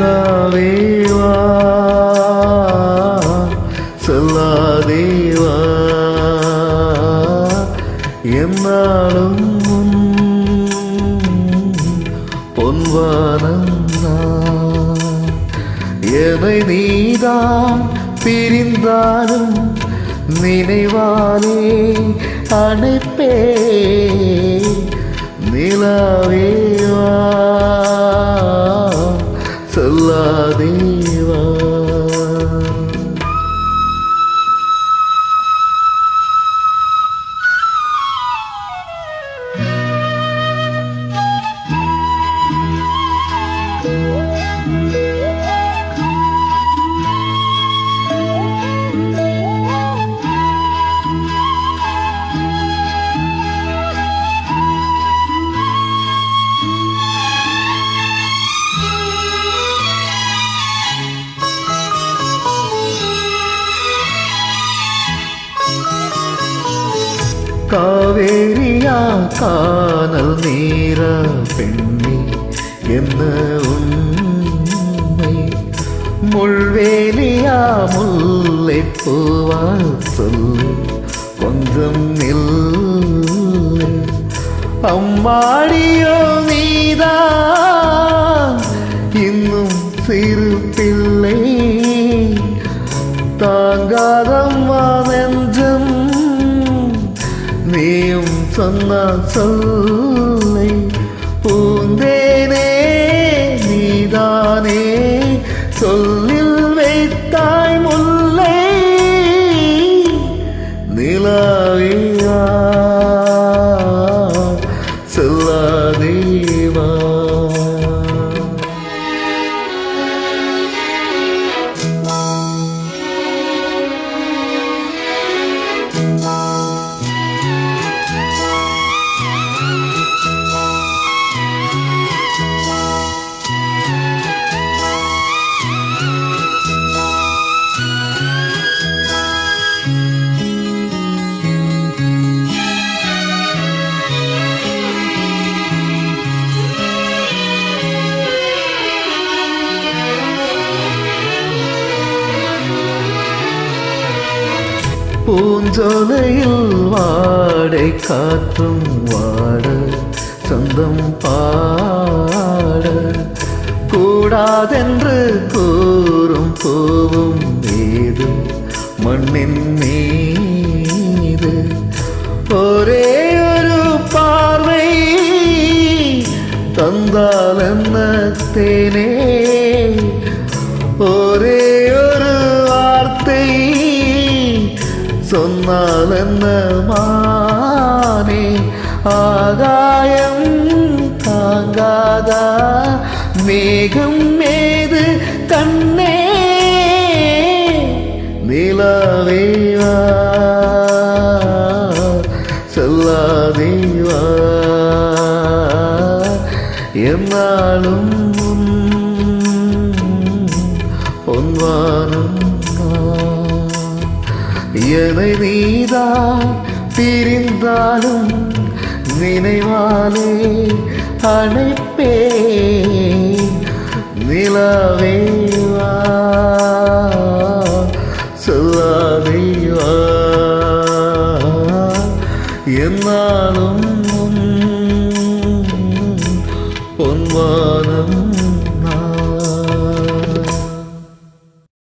நிலாவேவா சொல்லாதேவா என்னாலும் பொன்வானம் என்னை நீதான் பிரிந்தாலும் நினைவாலே அணைப்பே நிலாவேவா சொல்லாதேவா காவேரியா கானல் நீரா பெண்ணே என்ன உண்மை முள்வேலியா முல்லை பூவா சொல்லு கொஞ்சம் நில்லு அம்மாடியோ நீதான் இன்னும் சிறு பிள்ளை தாங்காதம்மா நெஞ்சம் நீயும் சொன்னா சொல்லை பூந்தேனே நீதானே சொல்லில் வைத்தாய் முல்லை நிலாவியா சொல்லாதேவா பூஞ்சோலையில் வாடை காற்றும் வாட சொந்தம் பாட கூடாதென்று கூறும் பூவும் ஏது மண்ணின் மீது ஒரே ஒரு பார்வை தந்தால் என்ன தேனே ஒரே ஒரு வார்த்தை சொன்னால் என்ன மானே ஆகாயம் தாங்காதா மேகம் மேது கண்ணே நிலாவேவா சொல்லாதேவா என்னாலும் பொன்வானம் என்னை நீதான் பிரிந்தாலும் நினைவாலே அணைப்பே நிலாவேவா சொல்லாதேவா என்னாலும் பொன்வானம்